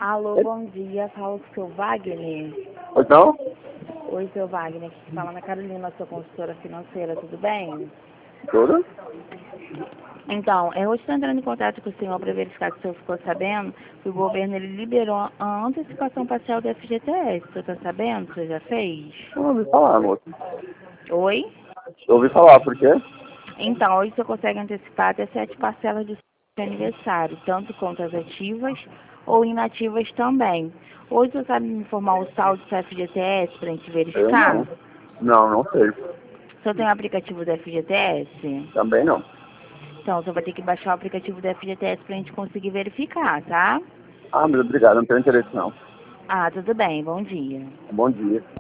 Alô, bom dia. Fala com o seu Wagner. Pois não? Oi, seu Wagner. Aqui fala na Carolina, sua consultora financeira, tudo bem? Tudo? Então, eu estou entrando em contato com o senhor para verificar que o senhor ficou sabendo que o governo ele liberou a antecipação parcial do FGTS. O senhor está sabendo? O senhor já fez? Não ouvi falar, moço. Oi? Eu ouvi falar, por quê? Então, hoje você consegue antecipar até 7 parcelas do seu aniversário, tanto contas ativas ou inativas também. Hoje você sabe me informar o saldo do seu FGTS para a gente Eu verificar? não. Não sei. O senhor tem o aplicativo do FGTS? Também não. Então, você vai ter que baixar o aplicativo do FGTS para a gente conseguir verificar, tá? Ah, mas obrigado, não tenho interesse não. Ah, tudo bem. Bom dia. Bom dia.